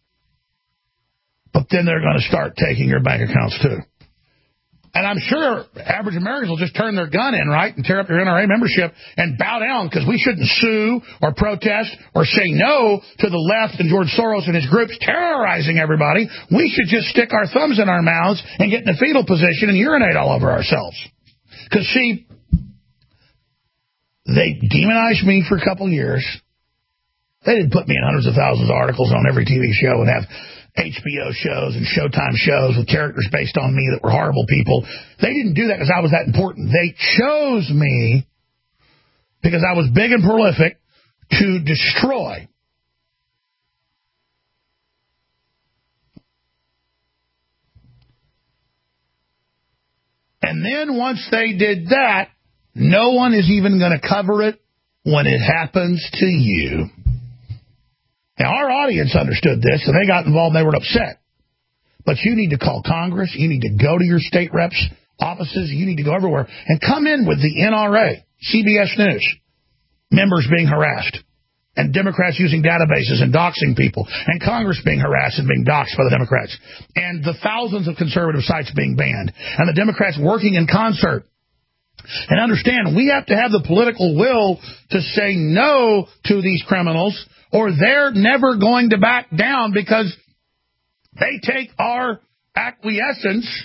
but then they're going to start taking your bank accounts too. And I'm sure average Americans will just turn their gun in, right, and tear up your NRA membership and bow down, because we shouldn't sue or protest or say no to the left and George Soros and his groups terrorizing everybody. We should just stick our thumbs in our mouths and get in a fetal position and urinate all over ourselves. Because, see, they demonized me for a couple years. They didn't put me in hundreds of thousands of articles on every TV show and have HBO shows and Showtime shows with characters based on me that were horrible people. They didn't do that because I was that important. They chose me because I was big and prolific to destroy. And then once they did that, no one is even going to cover it when it happens to you. Now, our audience understood this, and they got involved, and they were upset. But you need to call Congress. You need to go to your state reps' offices. You need to go everywhere and come in with the NRA, CBS News, members being harassed, and Democrats using databases and doxing people, and Congress being harassed and being doxed by the Democrats, and the thousands of conservative sites being banned, and the Democrats working in concert. And understand, we have to have the political will to say no to these criminals, or they're never going to back down, because they take our acquiescence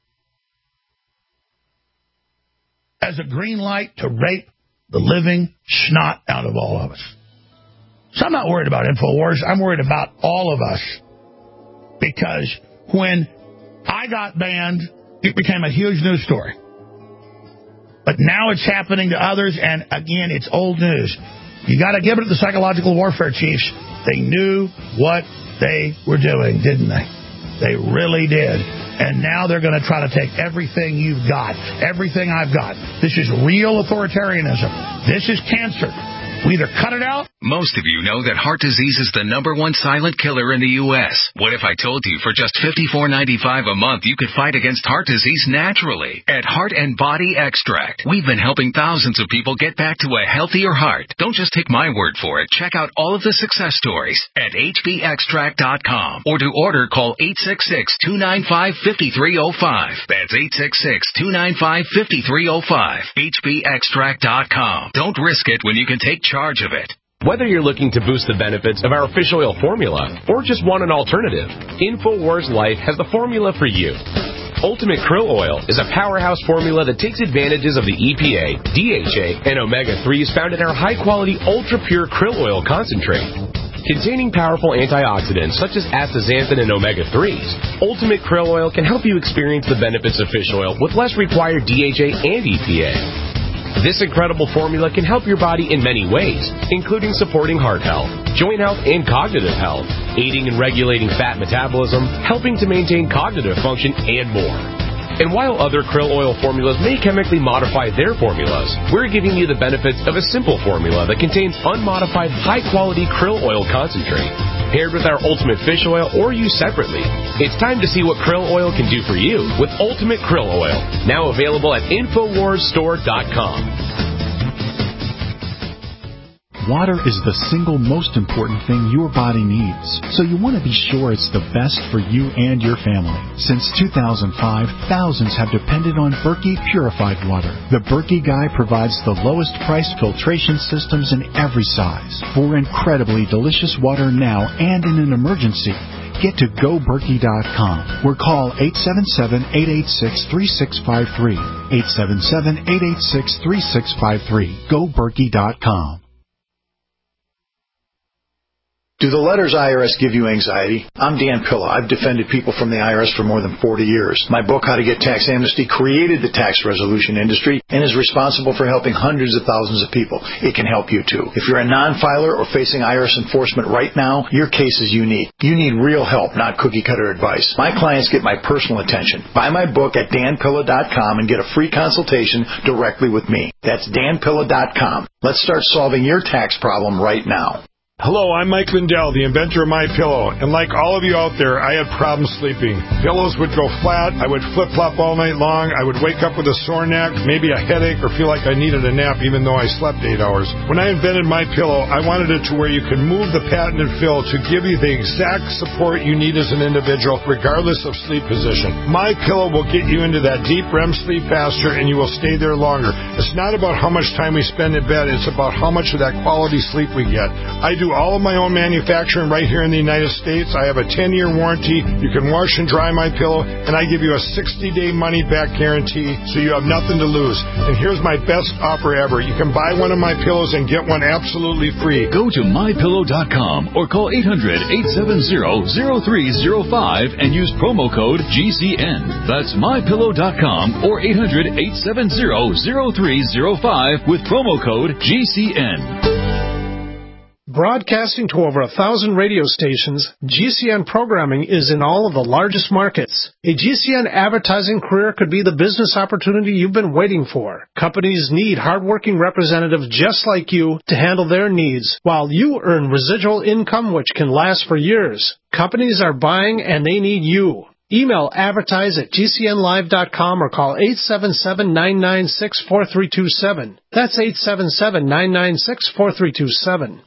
as a green light to rape the living snot out of all of us. So I'm not worried about InfoWars. I'm worried about all of us. Because when I got banned, it became a huge news story. But now it's happening to others, and again, it's old news. You got to give it to the psychological warfare chiefs. They knew what they were doing, didn't they? They really did. And now they're going to try to take everything you've got, everything I've got. This is real authoritarianism. This is cancer. We either cut it out. Most of you know that heart disease is the #1 silent killer in the U.S. What if I told you for just $54.95 a month you could fight against heart disease naturally? At Heart and Body Extract, we've been helping thousands of people get back to a healthier heart. Don't just take my word for it. Check out all of the success stories at hbextract.com. Or to order, call 866-295-5305. That's 866-295-5305. hbextract.com. Don't risk it when you can take charge of it. Whether you're looking to boost the benefits of our fish oil formula or just want an alternative, InfoWars Life has the formula for you. Ultimate Krill Oil is a powerhouse formula that takes advantages of the EPA, DHA, and omega-3s found in our high-quality, ultra-pure krill oil concentrate. Containing powerful antioxidants such as astaxanthin and omega-3s, Ultimate Krill Oil can help you experience the benefits of fish oil with less required DHA and EPA. This incredible formula can help your body in many ways, including supporting heart health, joint health, and cognitive health, aiding in regulating fat metabolism, helping to maintain cognitive function, and more. And while other krill oil formulas may chemically modify their formulas, we're giving you the benefits of a simple formula that contains unmodified, high-quality krill oil concentrate, paired with our Ultimate Fish Oil or used separately. It's time to see what krill oil can do for you with Ultimate Krill Oil, now available at InfoWarsStore.com. Water is the single most important thing your body needs, so you want to be sure it's the best for you and your family. Since 2005, thousands have depended on Berkey purified water. The Berkey Guy provides the lowest price filtration systems in every size. For incredibly delicious water now and in an emergency, get to GoBerkey.com or call 877-886-3653. 877-886-3653. GoBerkey.com. Do the letters IRS give you anxiety? I'm Dan Pilla. I've defended people from the IRS for more than 40 years. My book, How to Get Tax Amnesty, created the tax resolution industry and is responsible for helping hundreds of thousands of people. It can help you too. If you're a non-filer or facing IRS enforcement right now, your case is unique. You need real help, not cookie-cutter advice. My clients get my personal attention. Buy my book at danpilla.com and get a free consultation directly with me. That's danpilla.com. Let's start solving your tax problem right now. Hello, I'm Mike Lindell, the inventor of MyPillow, and like all of you out there, I had problems sleeping. Pillows would go flat, I would flip-flop all night long, I would wake up with a sore neck, maybe a headache, or feel like I needed a nap even though I slept 8 hours. When I invented MyPillow, I wanted it to where you could move the patented fill to give you the exact support you need as an individual, regardless of sleep position. MyPillow will get you into that deep REM sleep faster, and you will stay there longer. It's not about how much time we spend in bed, it's about how much of that quality sleep we get. I do all of my own manufacturing right here in the United States. I have a 10-year warranty. You can wash and dry my pillow, and I give you a 60-day money-back guarantee, so you have nothing to lose. And here's my best offer ever. You can buy one of my pillows and get one absolutely free. Go to MyPillow.com or call 800-870-0305 and use promo code GCN. That's MyPillow.com or 800-870-0305 with promo code GCN. Broadcasting to over 1,000 radio stations, GCN programming is in all of the largest markets. A GCN advertising career could be the business opportunity you've been waiting for. Companies need hardworking representatives just like you to handle their needs, while you earn residual income which can last for years. Companies are buying and they need you. Email advertise@gcnlive.com or call 877-996-4327. That's 877-996-4327.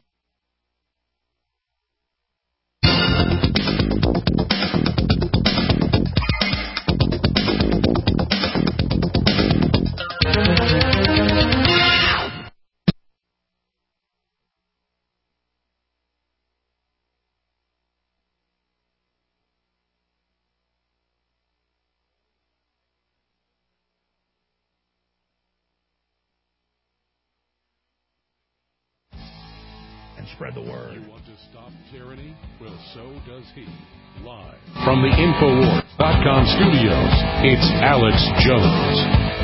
Spread the word. You want to stop tyranny? Well, so does he. Live from the Infowars.com studios, it's Alex Jones.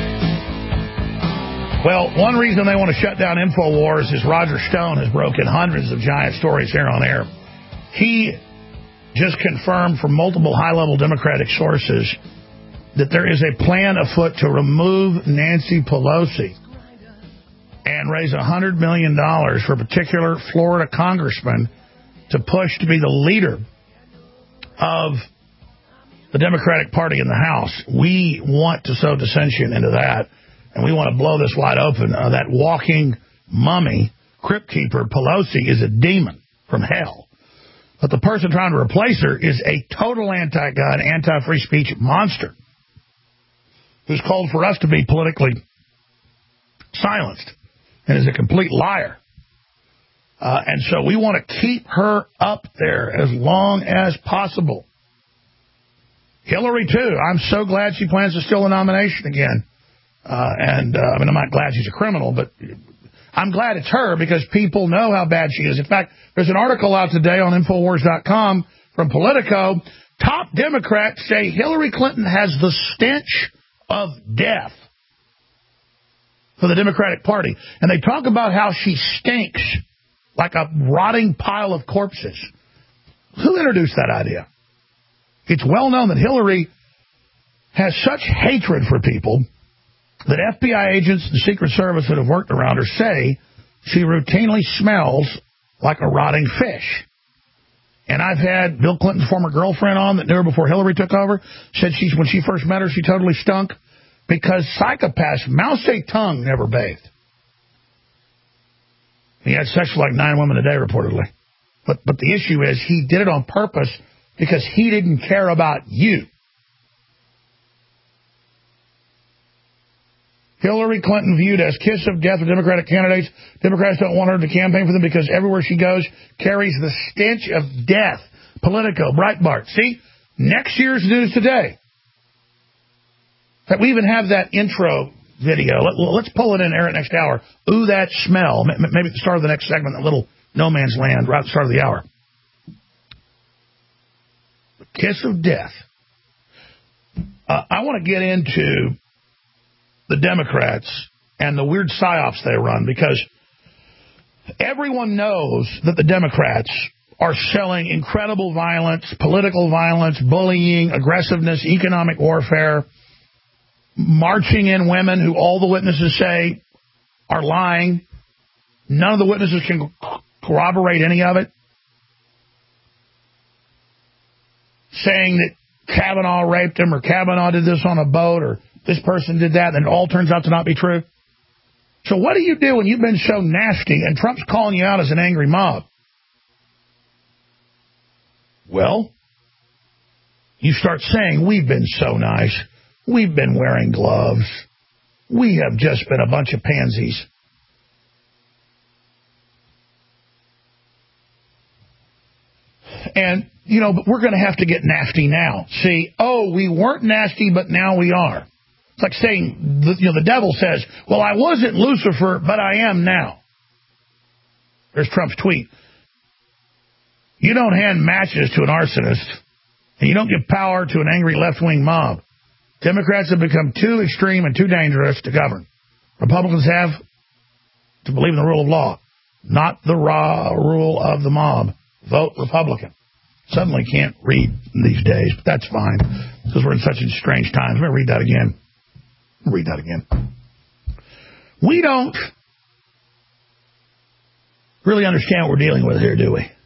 Well, one reason they want to shut down Infowars is Roger Stone has broken hundreds of giant stories here on air. He just confirmed from multiple high-level Democratic sources that there is a plan afoot to remove Nancy Pelosi and raise $100 million for a particular Florida congressman to push to be the leader of the Democratic Party in the House. We want to sow dissension into that, and we want to blow this wide open. That walking mummy, crypt keeper, Pelosi, is a demon from hell. But the person trying to replace her is a total anti-gun, anti-free speech monster who's called for us to be politically silenced and is a complete liar. And so we want to keep her up there as long as possible. Hillary, too. I'm so glad she plans to steal the nomination again. I mean, I'm not glad she's a criminal, but I'm glad it's her because people know how bad she is. In fact, there's an article out today on Infowars.com from Politico. Top Democrats say Hillary Clinton has the stench of death. for the Democratic Party. And they talk about how she stinks like a rotting pile of corpses. Who introduced that idea? It's well known that Hillary has such hatred for people that FBI agents and Secret Service that have worked around her say she routinely smells like a rotting fish. And I've had Bill Clinton's former girlfriend on that knew her before Hillary took over, said when she first met her, she totally stunk because psychopaths, Mao Zedong never bathed. He had sex with like 9 women a day, reportedly. But the issue is he did it on purpose because he didn't care about you. Hillary Clinton viewed as kiss of death with Democratic candidates. Democrats don't want her to campaign for them because everywhere she goes carries the stench of death. Politico, Breitbart. See? Next year's News Today. We even have that intro video. Let's pull it in, air it next hour. Ooh, that smell. Maybe at the start of the next segment, that little no man's land right at the start of the hour. The kiss of death. I want to get into the Democrats and the weird psyops they run, because everyone knows that the Democrats are selling incredible violence, political violence, bullying, aggressiveness, economic warfare, marching in women who all the witnesses say are lying. None of the witnesses can corroborate any of it. Saying that Kavanaugh raped him, or Kavanaugh did this on a boat, or this person did that, and it all turns out to not be true. So what do you do when you've been so nasty and Trump's calling you out as an angry mob? Well, you start saying, we've been so nice. We've been wearing gloves. We have just been a bunch of pansies. And, but we're going to have to get nasty now. See, we weren't nasty, but now we are. It's like saying, the devil says, well, I wasn't Lucifer, but I am now. There's Trump's tweet. You don't hand matches to an arsonist, and you don't give power to an angry left-wing mob. Democrats have become too extreme and too dangerous to govern. Republicans have to believe in the rule of law, not the raw rule of the mob. Vote Republican. Suddenly can't read these days, but that's fine, because we're in such strange times. I'm going to read that again. Read that again. We don't really understand what we're dealing with here, do we?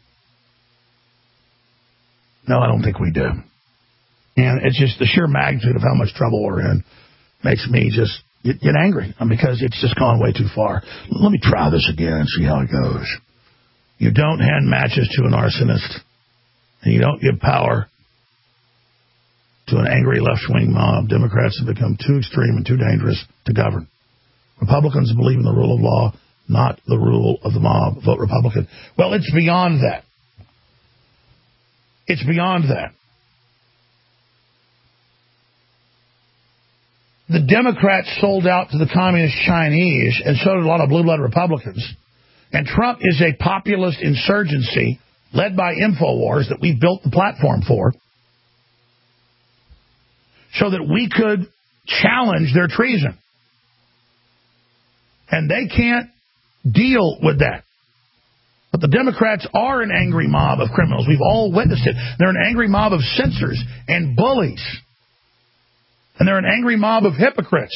No, I don't think we do. And it's just the sheer magnitude of how much trouble we're in makes me just get angry, because it's just gone way too far. Let me try this again and see how it goes. You don't hand matches to an arsonist, and you don't give power to an angry left-wing mob. Democrats have become too extreme and too dangerous to govern. Republicans believe in the rule of law, not the rule of the mob. Vote Republican. Well, it's beyond that. It's beyond that. The Democrats sold out to the communist Chinese, and so did a lot of blue-blood Republicans. And Trump is a populist insurgency led by InfoWars that we built the platform for, so that we could challenge their treason. And they can't deal with that. But the Democrats are an angry mob of criminals. We've all witnessed it. They're an angry mob of censors and bullies. And they're an angry mob of hypocrites.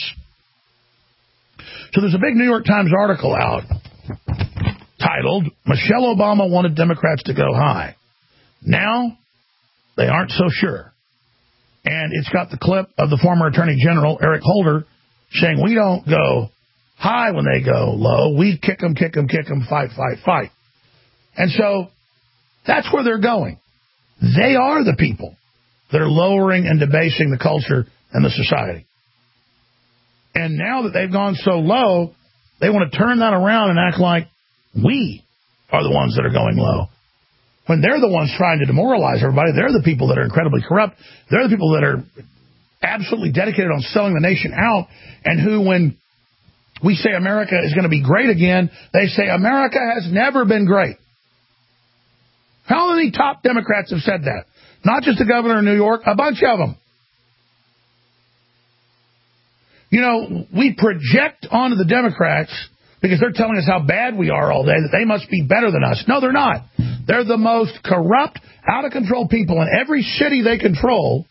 So there's a big New York Times article out titled, Michelle Obama wanted Democrats to go high. Now, they aren't so sure. And it's got the clip of the former Attorney General, Eric Holder, saying, we don't go high when they go low. We kick them, fight, fight, fight. And so that's where they're going. They are the people that are lowering and debasing the culture and the society. And now that they've gone so low, they want to turn that around and act like we are the ones that are going low. When they're the ones trying to demoralize everybody, they're the people that are incredibly corrupt. They're the people that are absolutely dedicated on selling the nation out, and who, when we say America is going to be great again, they say America has never been great. How many top Democrats have said that? Not just the governor of New York, a bunch of them. You know, we project onto the Democrats because they're telling us how bad we are all day, that they must be better than us. No, they're not. They're the most corrupt, out-of-control people, and every city they control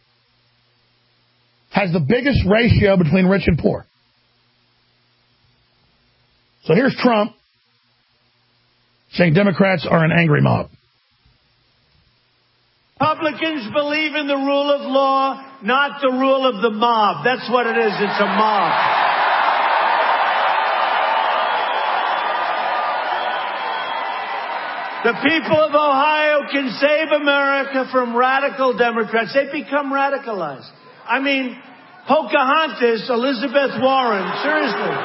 has the biggest ratio between rich and poor. So here's Trump saying Democrats are an angry mob. Republicans believe in the rule of law, not the rule of the mob. That's what it is. It's a mob. The people of Ohio can save America from radical Democrats. They become radicalized. I mean, Pocahontas, Elizabeth Warren, seriously.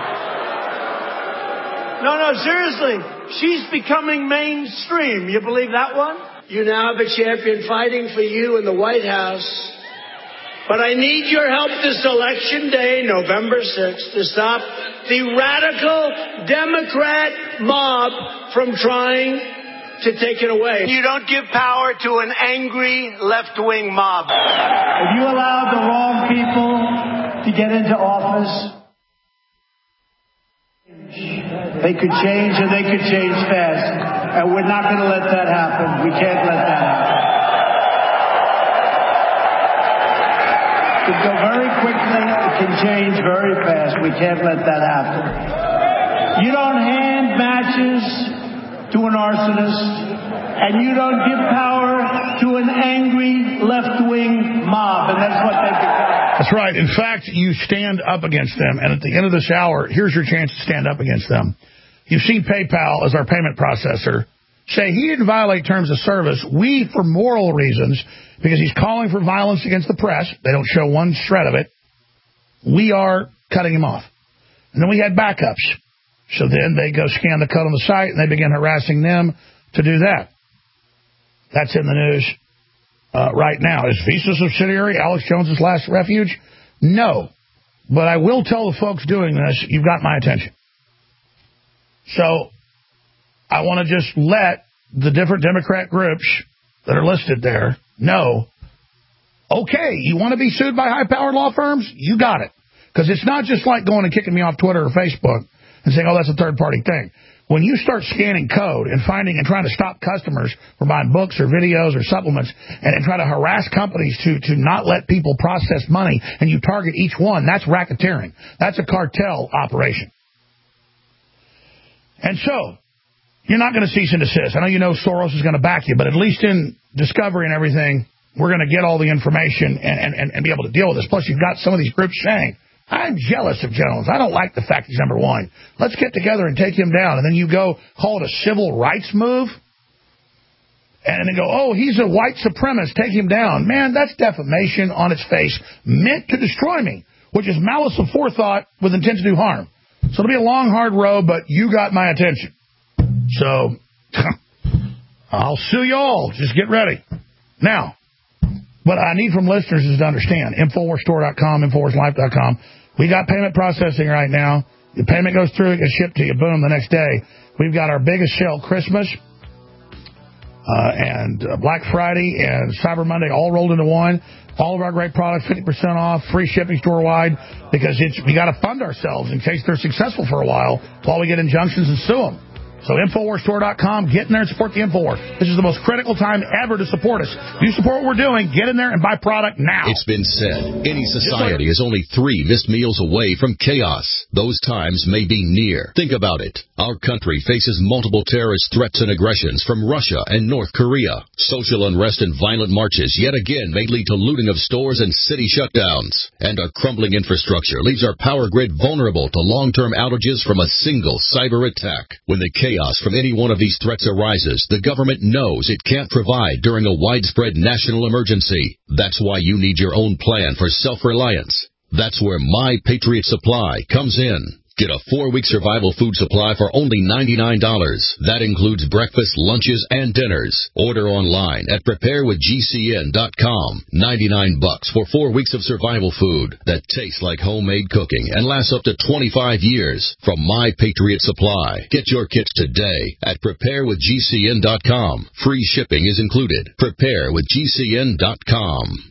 No, seriously. She's becoming mainstream. You believe that one? You now have a champion fighting for you in the White House. But I need your help this election day, November 6th, to stop the radical Democrat mob from trying to take it away. You don't give power to an angry left-wing mob. If you allow the wrong people to get into office, they could change, and they could change fast. And we're not going to let that happen. We can't let that happen. It can go very quickly. It can change very fast. We can't let that happen. You don't hand matches to an arsonist, and you don't give power to an angry left-wing mob, and that's what they become. That's right. In fact, you stand up against them, and at the end of this hour, here's your chance to stand up against them. You've seen PayPal as our payment processor say he didn't violate terms of service. We, for moral reasons, because he's calling for violence against the press, they don't show one shred of it, we are cutting him off. And then we had backups. So then they go scan the code on the site, and they begin harassing them to do that. That's in the news right now. Is Visa subsidiary Alex Jones's last refuge? No. But I will tell the folks doing this, you've got my attention. So I want to just let the different Democrat groups that are listed there know, okay, you want to be sued by high-powered law firms? You got it. Because it's not just like going and kicking me off Twitter or Facebook and saying, oh, that's a third-party thing. When you start scanning code and finding and trying to stop customers from buying books or videos or supplements and try to harass companies to not let people process money and you target each one, that's racketeering. That's a cartel operation. And so, you're not going to cease and desist. I know you know Soros is going to back you, but at least in Discovery and everything, we're going to get all the information and be able to deal with this. Plus, you've got some of these groups saying, I'm jealous of Jones. I don't like the fact he's number one. Let's get together and take him down. And then you go call it a civil rights move. And then go, oh, he's a white supremacist. Take him down. Man, that's defamation on its face, meant to destroy me, which is malice of forethought with intent to do harm. So it'll be a long, hard road, but you got my attention. So I'll sue you all. Just get ready. Now, what I need from listeners is to understand, InfoWarsStore.com, InfoWarsLife.com. We got payment processing right now. The payment goes through, it gets shipped to you, boom, the next day. We've got our biggest sale Christmas and Black Friday and Cyber Monday all rolled into one. All of our great products, 50% off, free shipping store-wide, because we got to fund ourselves in case they're successful for a while we get injunctions and sue them. So InfoWarsStore.com, get in there and support the InfoWars. This is the most critical time ever to support us. If you support what we're doing, get in there and buy product now. It's been said, any society is only 3 missed meals away from chaos. Those times may be near. Think about it. Our country faces multiple terrorist threats and aggressions from Russia and North Korea. Social unrest and violent marches yet again may lead to looting of stores and city shutdowns. And our crumbling infrastructure leaves our power grid vulnerable to long-term outages from a single cyber attack. When the chaos from any one of these threats arises, the government knows it can't provide during a widespread national emergency. That's why you need your own plan for self-reliance. That's where My Patriot Supply comes in. Get a 4-week survival food supply for only $99. That includes breakfast, lunches, and dinners. Order online at preparewithgcn.com. $99 for 4 weeks of survival food that tastes like homemade cooking and lasts up to 25 years from My Patriot Supply. Get your kits today at preparewithgcn.com. Free shipping is included. Preparewithgcn.com.